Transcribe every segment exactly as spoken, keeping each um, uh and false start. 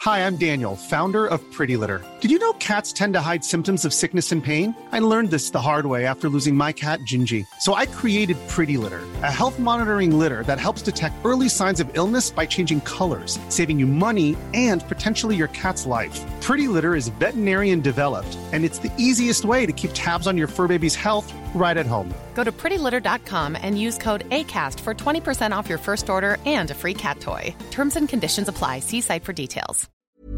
Hi, I'm Daniel, founder of Pretty Litter. Did you know cats tend to hide symptoms of sickness and pain? I learned this the hard way after losing my cat, Gingy. So I created Pretty Litter, a health monitoring litter that helps detect early signs of illness by changing colors, saving you money and potentially your cat's life. Pretty Litter is veterinarian developed, and it's the easiest way to keep tabs on your fur baby's health right at home. Go to pretty litter dot com and use code ACAST for twenty percent off your first order and a free cat toy. Terms and conditions apply. See site for details.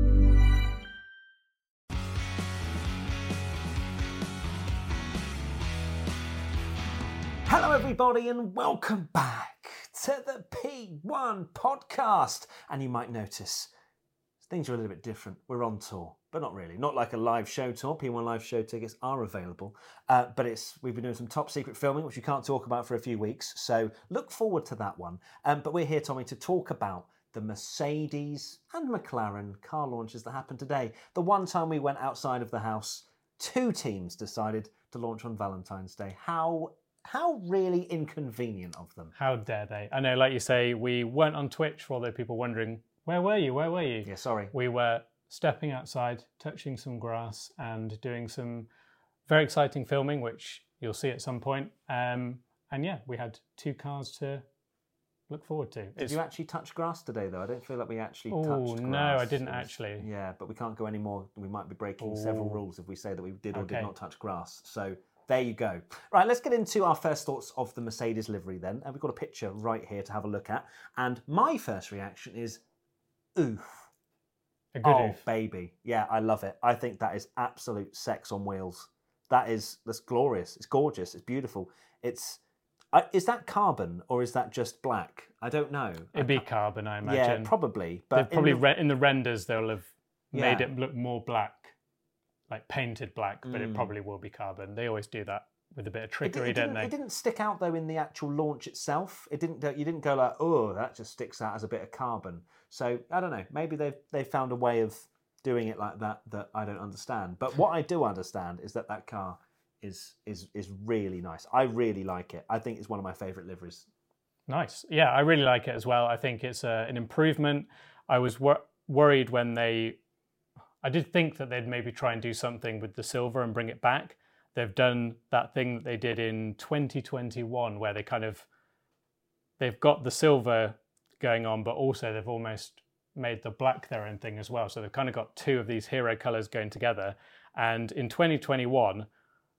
Hello everybody and welcome back to the P one podcast. And you might notice things are a little bit different. We're on tour, but not really. Not like a live show tour. P one live show tickets are available. Uh, but it's we've been doing some top secret filming, which we can't talk about for a few weeks. So look forward to that one. Um, but we're here, Tommy, to talk about the Mercedes and McLaren car launches that happened today. The one time we went outside of the house, two teams decided to launch on Valentine's Day. How how really inconvenient of them. How dare they? I know, like you say, we weren't on Twitch for all those people wondering, where were you? Where were you? Yeah, sorry. We were stepping outside, touching some grass and doing some very exciting filming, which you'll see at some point. Um, and yeah, we had two cars to look forward to. Did it's... you actually touch grass today, though? I don't feel like we actually Ooh, touched grass. no, I didn't was, actually. Yeah, but we can't go any more. We might be breaking Ooh. several rules if we say that we did or Okay. did not touch grass. So there you go. Right, let's get into our first thoughts of the Mercedes livery then. And we've got a picture right here to have a look at. And my first reaction is, oof. A good oh, oof. baby. Yeah, I love it. I think that is absolute sex on wheels. That is, that's glorious. It's gorgeous. It's beautiful. It's, uh, is that carbon or is that just black? I don't know. It'd be carbon, I imagine. Yeah, probably. But They've probably in the, re- in the renders they'll have Yeah. made it look more black, like painted black, but Mm. it probably will be carbon. They always do that with a bit of it, trickery, it don't didn't, they? it didn't stick out though in the actual launch itself. It didn't. You didn't go like, oh, that just sticks out as a bit of carbon. So I don't know. Maybe they've they found a way of doing it like that that I don't understand. But what I do understand is that that car is is is really nice. I really like it. I think it's one of my favourite liveries. Nice. Yeah, I really like it as well. I think it's uh, an improvement. I was wor- worried when they... I did think that they'd maybe try and do something with the silver and bring it back. They've done that thing that they did in twenty twenty-one where they kind of... They've got the silver going on, but also they've almost made the black their own thing as well. So they've kind of got two of these hero colours going together. And in twenty twenty-one...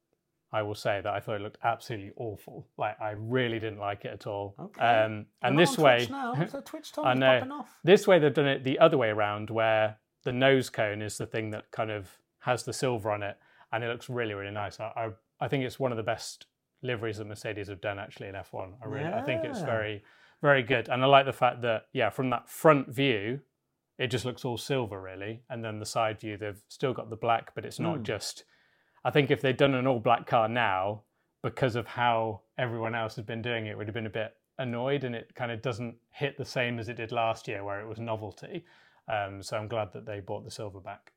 I will say that I thought it looked absolutely awful. Like, I really didn't like it at all. Okay. Um, and We're this not on way, Twitch now, so Twitch Tom I is know. popping off. This way they've done it the other way around, where the nose cone is the thing that kind of has the silver on it, and it looks really, really nice. I, I, I think it's one of the best liveries that Mercedes have done actually in F one. I really, I think it's Yeah. very, very good, and I like the fact that yeah, from that front view, it just looks all silver really, and then the side view they've still got the black, but it's not Mm. just. I think if they'd done an all black car now, because of how everyone else had been doing it, would have been a bit annoyed, and it kind of doesn't hit the same as it did last year where it was novelty. Um, so I'm glad that they brought the silver back.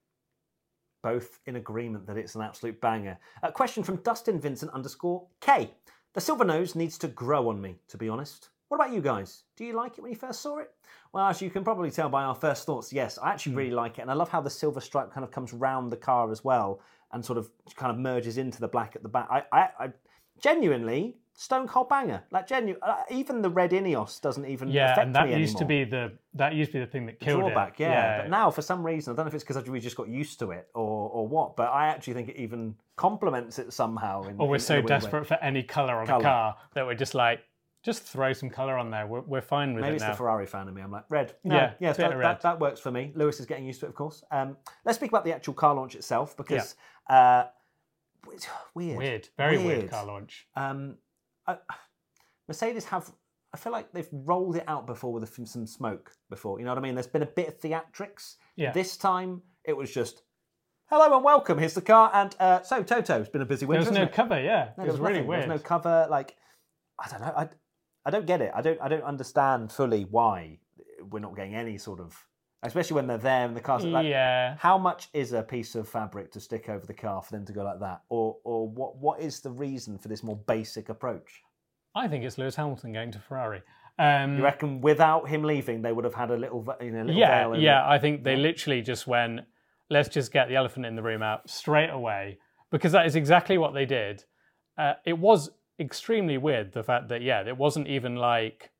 Both in agreement that it's an absolute banger. A question from Dustin Vincent underscore K. The silver nose needs to grow on me, to be honest. What about you guys? Do you like it when you first saw it? Well, as you can probably tell by our first thoughts, yes, I actually really like it. And I love how the silver stripe kind of comes round the car as well and sort of kind of merges into the black at the back. I, I, I genuinely, stone cold banger. Like, genu- uh, even the red Ineos doesn't even Yeah, affect and that me used to anymore. be the that used to be the thing that killed Drawback, it. yeah. But now, for some reason, I don't know if it's because we just got used to it or or what, but I actually think it even complements it somehow. In, Or we're in, so in a weird desperate way. for any colour on Colour. a car that we're just like, just throw some colour on there. We're, we're fine with Maybe it it's now. the Ferrari fan in me. I'm like, red. No, Yeah, yes, bit that, of that, red. that works for me. Lewis is getting used to it, of course. Um, let's speak about the actual car launch itself because uh, it's weird. Weird, very weird, Weird. car launch. Um, I, Mercedes have, I feel like they've rolled it out before with a, some smoke before. You know what I mean? There's been a bit of theatrics. Yeah. This time it was just, hello and welcome. Here's the car. And uh, so Toto, it's been a busy There winter. was no hasn't it? cover, yeah. No, it there was was really nothing. weird. There was no cover. Like, I don't know. I, I don't get it. I don't. I don't understand fully why we're not getting any sort of, especially when they're there and the car's like. Yeah. How much is a piece of fabric to stick over the car for them to go like that, or or what? What is the reason for this more basic approach? I think it's Lewis Hamilton going to Ferrari. Um, You reckon without him leaving, they would have had a little, you know, little yeah, veil in yeah. it? I think they literally just went, let's just get the elephant in the room out straight away, because that is exactly what they did. Uh, it was extremely weird, the fact that, yeah, it wasn't even like,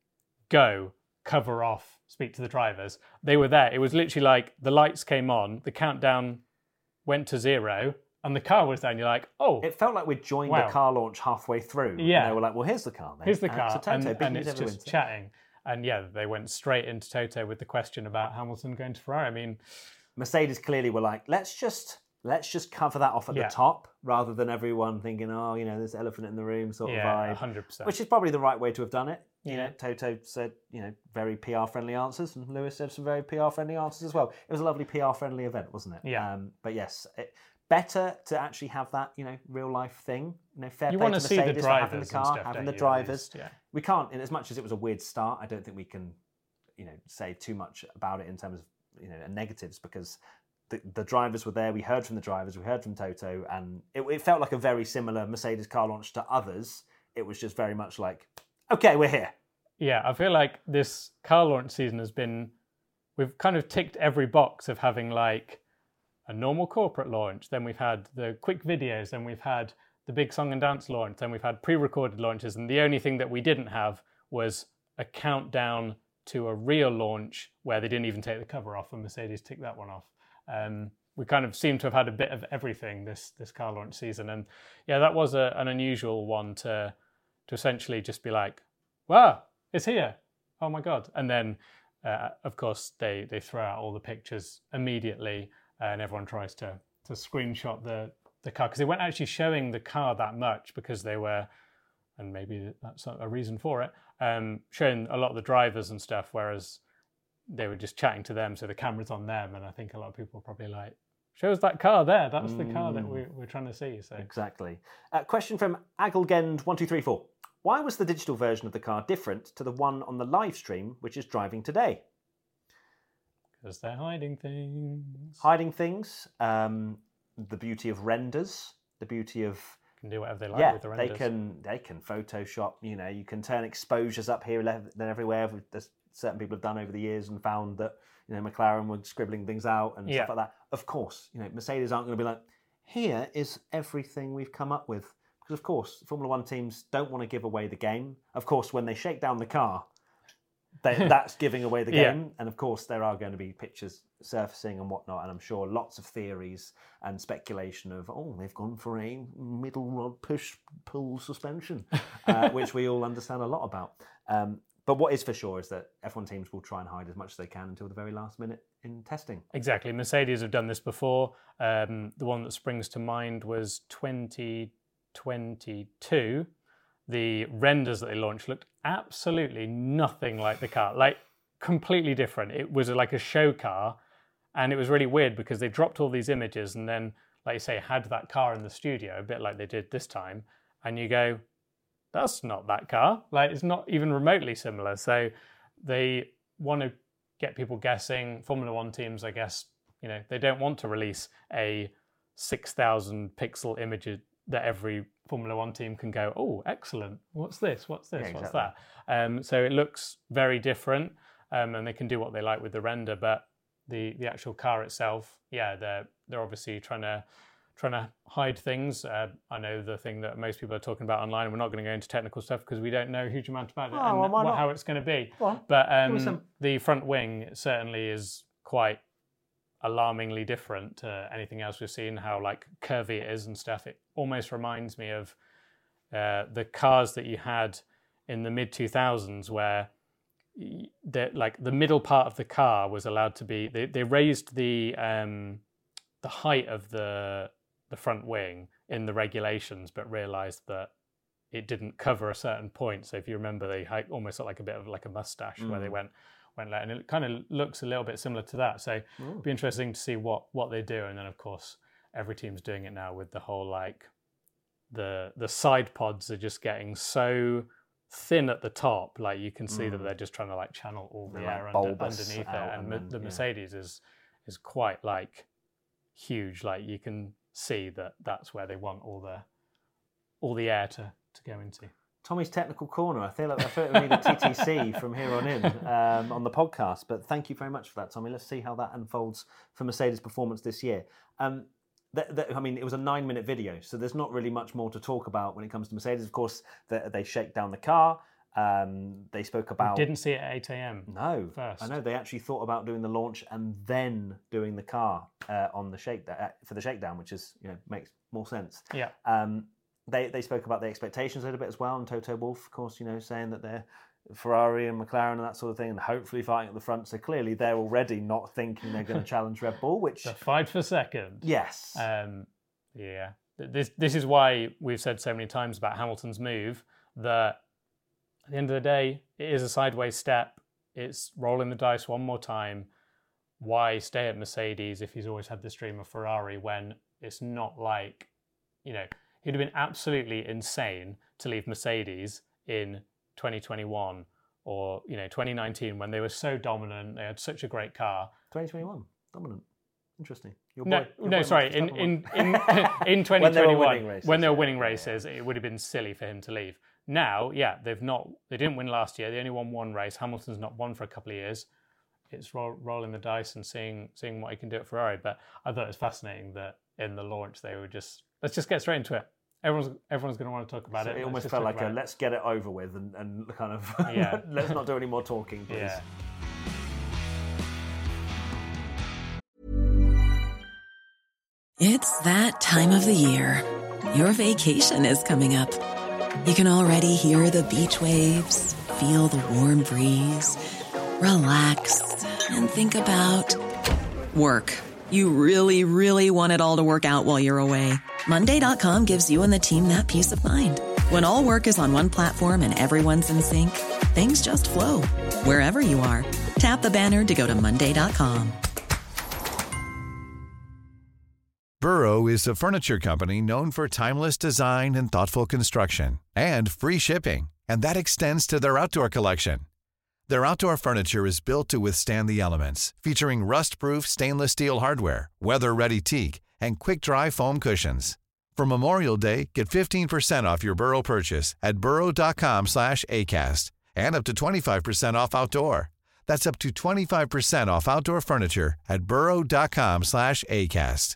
go, cover off, speak to the drivers. They were there. It was literally like the lights came on, the countdown went to zero, and the car was there, and you're like, oh. It felt like we'd joined wow. the car launch halfway through. Yeah. And they were like, well, here's the car, then. Here's the Uh, car, so Toto, and, big and news it's every just Wednesday. chatting. And yeah, they went straight into Toto with the question about Hamilton going to Ferrari. I mean, Mercedes clearly were like, let's just let's just cover that off at Yeah. the top, rather than everyone thinking, oh, you know, there's elephant in the room sort yeah, of vibe. one hundred percent. Which is probably the right way to have done it. You Yeah. know, Toto said, you know, very P R friendly answers, and Lewis said some very P R friendly answers as well. It was a lovely P R friendly event, wasn't it? Yeah. Um, but yes, it, better to actually have that, you know, real life thing. You know, fair You play want to to see the Mercedes for having the drivers and car, stuff, having don't the you, at drivers. least? Yeah. We can't, in as much as it was a weird start, I don't think we can, you know, say too much about it in terms of, you know, negatives, because the, the drivers were there. We heard from the drivers, we heard from Toto, and it, it felt like a very similar Mercedes car launch to others. It was just very much like, okay, we're here. Yeah, I feel like this car launch season has been, we've kind of ticked every box of having like a normal corporate launch, then we've had the quick videos, then we've had the big song and dance launch, then we've had pre-recorded launches, and the only thing that we didn't have was a countdown to a real launch where they didn't even take the cover off, and Mercedes ticked that one off. Um, we kind of seem to have had a bit of everything this this car launch season, and yeah, that was a, an unusual one to to essentially just be like, wow, it's here, oh my god, and then uh, of course they they throw out all the pictures immediately, and everyone tries to to screenshot the the car, because they weren't actually showing the car that much, because they were, and maybe that's a reason for it, um, showing a lot of the drivers and stuff, whereas they were just chatting to them, so the camera's on them, and I think a lot of people are probably like, show us that car there, that's the car that we're, we're trying to see. So Exactly. Uh, question from Agelgend one two three four. Why was the digital version of the car different to the one on the live stream, which is driving today? Because they're hiding things. Hiding things, um, the beauty of renders, the beauty of Can do whatever they like yeah, with the they renders. can they can Photoshop. You know, you can turn exposures up here and everywhere. There's certain people have done over the years and found that, you know, McLaren were scribbling things out and Yeah. stuff like that. Of course, you know, Mercedes aren't going to be like, here is everything we've come up with, because of course Formula One teams don't want to give away the game. Of course, when they shake down the car, they, that's giving away the Yeah. game. And of course, there are going to be pictures surfacing and whatnot. And I'm sure lots of theories and speculation of, oh, they've gone for a middle rod push pull suspension, uh, which we all understand a lot about. Um, but what is for sure is that F one teams will try and hide as much as they can until the very last minute in testing. Exactly. Mercedes have done this before. Um, the one that springs to mind was twenty twenty-two. The renders that they launched looked absolutely nothing like the car, like completely different. It was like a show car, and it was really weird because they dropped all these images and then, like you say, had that car in the studio, a bit like they did this time, and you go, that's not that car. Like, it's not even remotely similar. So they want to get people guessing. Formula One teams, I guess, you know, they don't want to release a six thousand pixel image that every Formula One team can go, oh, excellent. What's this? What's this? Yeah, What's exactly. that? Um, so it looks very different, um, and they can do what they like with the render. But the the actual car itself, yeah, they're they're obviously trying to trying to hide things. Uh, I know the thing that most people are talking about online, and we're not going to go into technical stuff because we don't know a huge amount about it Oh, and well, why what, not? how it's going to be. Go on. But Give us um, some. the front wing certainly is quite alarmingly different to anything else we've seen, how like curvy it is and stuff. It almost reminds me of uh, the cars that you had in the mid two thousands where y- the, like the middle part of the car was allowed to be, they, they raised the um, the height of the the front wing in the regulations, but realized that it didn't cover a certain point. So if you remember, they had almost looked like a bit of like a mustache where they went went left, and it kind of looks a little bit similar to that. So it'd be interesting to see what what they do. And then of course every team's doing it now with the whole like the the side pods are just getting so thin at the top, like you can see that they're just trying to like channel all the They're, air like, under, bulbous underneath it. out And and me- then- the yeah. Mercedes is is quite like huge. Like you can see that that's where they want all the all the air to to go into. Tommy's Technical Corner. I feel like, I feel like we need a T T C from here on in um, on the podcast. But thank you very much for that, Tommy. Let's see how that unfolds for Mercedes' performance this year. Um, th- th- I mean, it was a nine-minute video, so there's not really much more to talk about when it comes to Mercedes. Of course, they, they shake down the car. Um, they spoke about... We didn't see it at eight a.m. No. First. I know. They actually thought about doing the launch and then doing the car uh, on the shake uh, for the shakedown, which is, you know, makes more sense. Yeah. Um, They they spoke about the expectations a little bit as well, and Toto Wolff, of course, you know, saying that they're Ferrari and McLaren and that sort of thing, and hopefully fighting at the front. So clearly they're already not thinking they're going to challenge Red Bull, which... The fight for second. Yes. Um, yeah. This, this is why we've said so many times about Hamilton's move, that at the end of the day, it is a sideways step. It's rolling the dice one more time. Why stay at Mercedes if he's always had this dream of Ferrari when it's not like, you know... He'd have been absolutely insane to leave Mercedes in twenty twenty-one or, you know, twenty nineteen when they were so dominant. They had such a great car. twenty twenty-one, dominant. Interesting. Your no, boy, your no, boy sorry. In in in in twenty twenty-one, when they were winning races, when they were winning yeah, races yeah. It would have been silly for him to leave. Now, yeah, they've not. They didn't win last year. They only won one race. Hamilton's not won for a couple of years. It's roll, rolling the dice and seeing seeing what he can do at Ferrari. But I thought it was fascinating that in the launch they were just let's just get straight into it. Everyone's everyone's going to want to talk about so it. It almost felt like a let's get it over with and, and kind of yeah. let's not do any more talking, please. Yeah. It's that time of the year. Your vacation is coming up. You can already hear the beach waves, feel the warm breeze, relax, and think about work. You really, really want it all to work out while you're away. Monday dot com gives you and the team that peace of mind. When all work is on one platform and everyone's in sync, things just flow. Wherever you are, tap the banner to go to Monday dot com. Burrow is a furniture company known for timeless design and thoughtful construction, and free shipping, and that extends to their outdoor collection. Their outdoor furniture is built to withstand the elements, featuring rust-proof stainless steel hardware, weather-ready teak, and quick-dry foam cushions. For Memorial Day, get fifteen percent off your Burrow purchase at burrow.com slash ACAST and up to twenty-five percent off outdoor. That's up to twenty-five percent off outdoor furniture at burrow.com slash ACAST.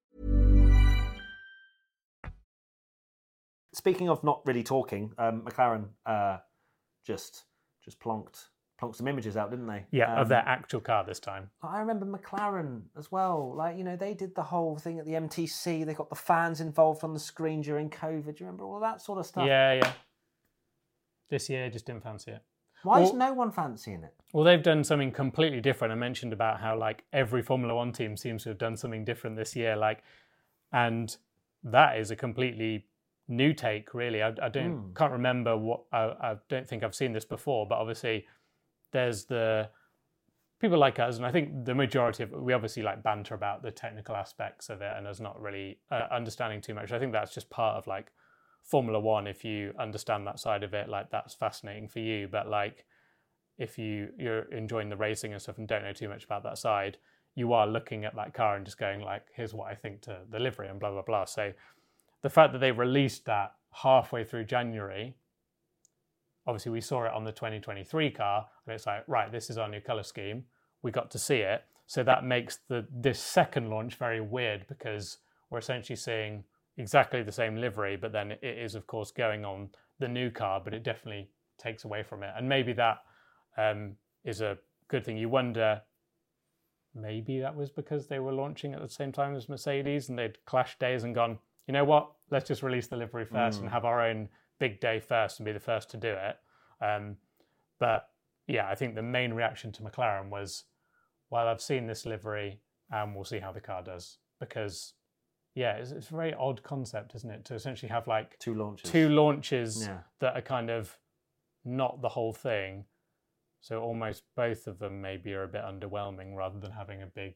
Speaking of not really talking, um, McLaren uh, just just plonked... plonked some images out, didn't they? Yeah, um, of their actual car this time. I remember McLaren as well. Like, you know, they did the whole thing at the M T C. They got the fans involved on the screen during COVID. Do you remember all that sort of stuff? Yeah, yeah. This year, just didn't fancy it. Why well, is no one fancying it? Well, they've done something completely different. I mentioned about how, like, every Formula One team seems to have done something different this year. Like, and that is a completely new take, really. I, I don't mm. can't remember what. I, I don't think I've seen this before, but obviously... There's the people like us, and I think the majority of we obviously like banter about the technical aspects of it, and us not really uh, understanding too much. I think that's just part of like Formula One. If you understand that side of it, like that's fascinating for you. But like if you you're enjoying the racing and stuff and don't know too much about that side, you are looking at that car and just going like, here's what I think to the livery and blah blah blah. So the fact that they released that halfway through January. Obviously, we saw it on the twenty twenty-three car, and it's like, right, this is our new colour scheme. We got to see it. So that makes the this second launch very weird because we're essentially seeing exactly the same livery, but then it is, of course, going on the new car, but it definitely takes away from it. And maybe that um, is a good thing. You wonder, maybe that was because they were launching at the same time as Mercedes and they'd clashed days and gone, you know what, let's just release the livery first mm. and have our own big day first and be the first to do it. Um, but yeah, I think the main reaction to McLaren was, well, I've seen this livery and we'll see how the car does. Because yeah, it's, it's a very odd concept, isn't it? To essentially have like two launches, two launches yeah. that are kind of not the whole thing. So almost both of them maybe are a bit underwhelming rather than having a big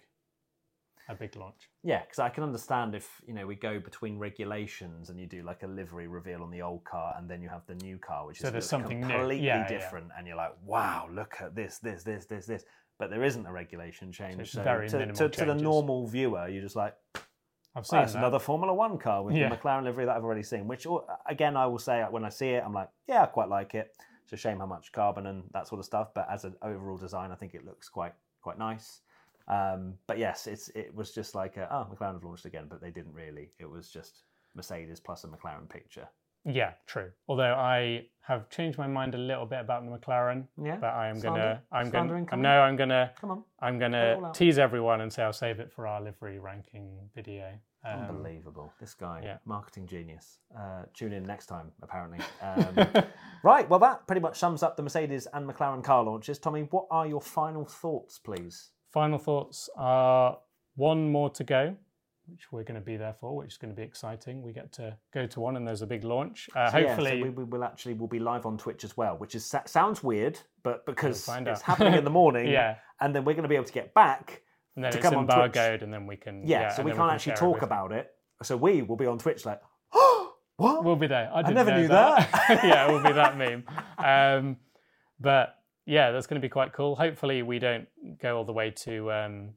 a big launch. Yeah, because I can understand if, you know, we go between regulations and you do like a livery reveal on the old car and then you have the new car, which so is there's something completely new. Yeah, different, yeah. and you're like, wow, look at this, this, this, this, this. But there isn't a regulation change. So it's so very to, minimal to, to the changes. normal viewer, you're just like, I've seen well, that's that. another Formula One car with Yeah. the McLaren livery that I've already seen, which, again, I will say when I see it, I'm like, yeah, I quite like it. It's a shame how much carbon and that sort of stuff, but as an overall design, I think it looks quite quite nice. Um, but yes, it's it was just like, a, oh, McLaren have launched again, but they didn't really. It was just Mercedes plus a McLaren picture. Yeah, true. Although I have changed my mind a little bit about the McLaren. Yeah. But I am Slander? gonna, I'm Slandering gonna, coming? no, I'm gonna, Come on. I'm Get it all gonna out. tease everyone and say I'll save it for our livery ranking video. Um, Unbelievable. This guy, yeah. marketing genius. Uh, tune in next time, apparently. Um, right, well, that pretty much sums up the Mercedes and McLaren car launches. Tommy, what are your final thoughts, please? Final thoughts are one more to go, which we're going to be there for, which is going to be exciting. We get to go to one and there's a big launch. Uh, So, yeah, hopefully... so we, we will actually will be live on Twitch as well, which is sounds weird, but because We'll find it's out. happening in the morning, Yeah. and then we're going to be able to get back and then to it's come on Twitch. embargoed and then we can... Yeah, Yeah, so and we then can't can actually share talk everything. about it. So we will be on Twitch like, oh, what? We'll be there. I, didn't never know knew that. that. Yeah, we'll be that meme. Um, but yeah, that's going to be quite cool. Hopefully we don't go all the way to... Um,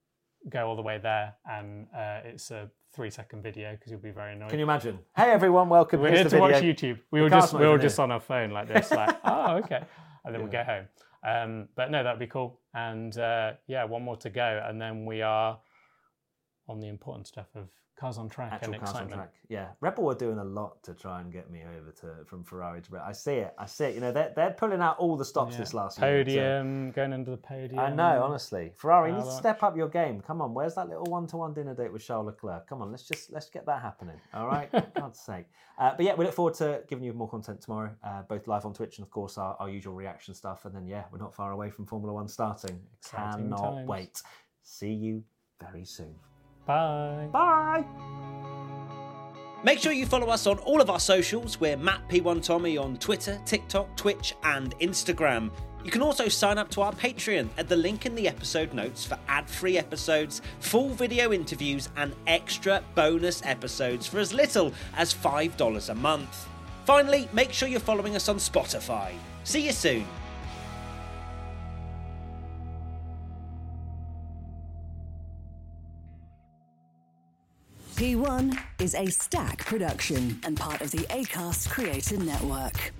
go all the way there and uh, it's a three second video because you'll be very annoyed. Can you imagine? Hey everyone, welcome. We're Here's here to the watch video. YouTube. We The were car's just not we were even just in. on our phone like this, like, oh, okay. And then we Yeah. get home. Um, but no, that'd be cool. And uh, yeah, one more to go. And then we are on the important stuff of cars on track Actual and cars on excitement. track. Yeah, Red Bull are doing a lot to try and get me over to from Ferrari to Red. I see it. I see it. You know, they're they're pulling out all the stops Yeah. this last year. so- Podium, going under the podium. I know, honestly. Ferrari, you need to Car step up your game. Come on, where's that little one-to-one dinner date with Charles Leclerc? Come on, let's just let's get that happening. All right, for God's sake. Uh, but yeah, we look forward to giving you more content tomorrow, uh, both live on Twitch and of course our, our usual reaction stuff. And then yeah, we're not far away from Formula One starting. Exciting Cannot times. wait. See you very soon. Bye. Bye. Make sure you follow us on all of our socials. We're Matt P one Tommy on Twitter, TikTok, Twitch and Instagram. You can also sign up to our Patreon at the link in the episode notes for ad-free episodes, full video interviews and extra bonus episodes for as little as five dollars a month. Finally, make sure you're following us on Spotify. See you soon. P one is a Stack production and part of the Acast Creator Network.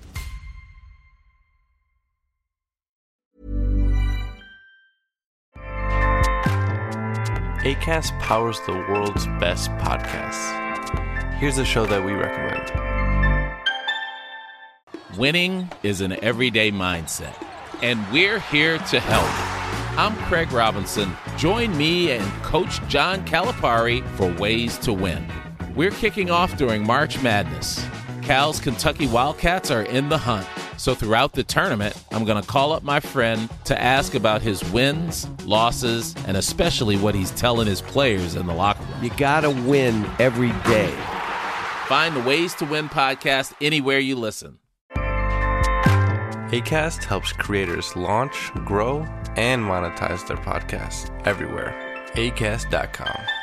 Acast powers the world's best podcasts. Here's a show that we recommend. Winning is an everyday mindset, and we're here to help. I'm Craig Robinson. Join me and Coach John Calipari for Ways to Win. We're kicking off during March Madness. Cal's Kentucky Wildcats are in the hunt. So throughout the tournament, I'm going to call up my friend to ask about his wins, losses, and especially what he's telling his players in the locker room. You gotta win every day. Find the Ways to Win podcast anywhere you listen. Acast helps creators launch, grow, and monetize their podcasts everywhere. Acast dot com.